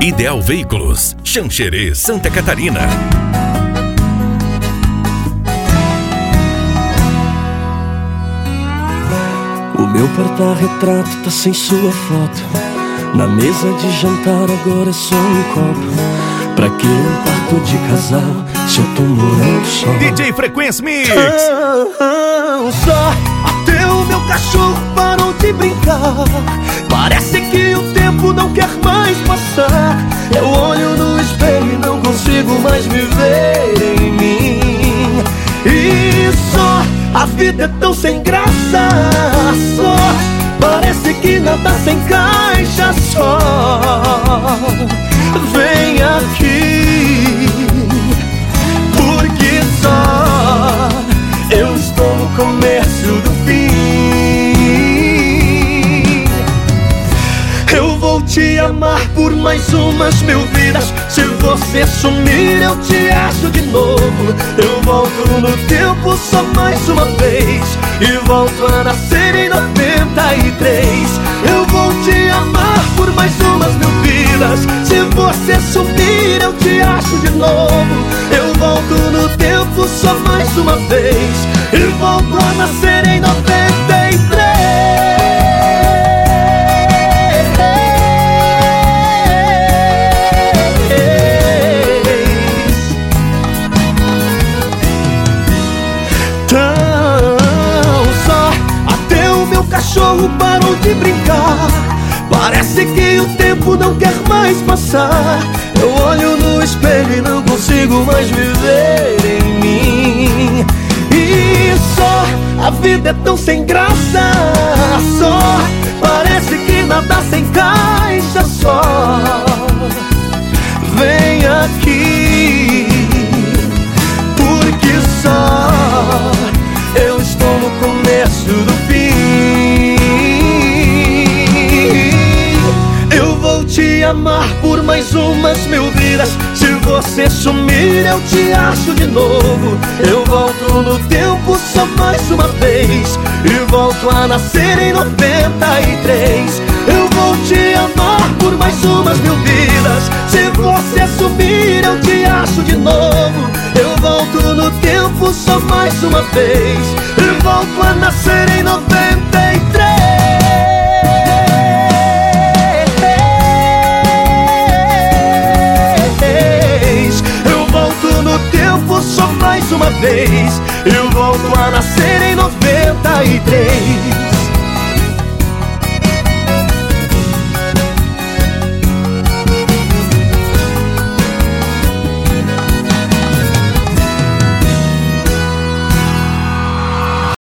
Ideal Veículos, Xanxerê, Santa Catarina. O meu porta-retrato tá sem sua foto. Na mesa de jantar agora é só um copo. Pra que um quarto de casal se eu tô morando só? DJ Frequência Mix. Só até o meu cachorro parou de brincar. Parece que o tempo não quer mais passar. Eu olho no espelho e não consigo mais me ver em mim. E só a vida é tão sem graça. Só parece que nada se encaixa. Só vem aqui, porque só eu estou no começo do fim. Eu vou te amar por mais umas 1000 vidas. Se você sumir eu te acho de novo. Eu volto no tempo só mais uma vez e volto a nascer em 93. Eu vou te amar por mais umas 1000 vidas. Se você sumir eu te acho de novo. Eu volto no tempo só mais uma vez e volto a nascer em 93. Cachorro parou de brincar. Parece que o tempo não quer mais passar. Eu olho no espelho e não consigo mais viver em mim. E só a vida é tão sem graça. Só parece que nada se encaixa. Só vem aqui, porque só eu estou no começo do fim. Eu vou te amar por mais umas 1000 vidas. Se você sumir eu te acho de novo. Eu volto no tempo só mais uma vez e volto a nascer em 93. Eu vou te amar por mais umas 1000 vidas. Se você sumir eu te acho de novo. Eu volto no tempo só mais uma vez e volto a nascer em 93. Eu volto no tempo só mais uma vez. Eu volto a nascer em 93.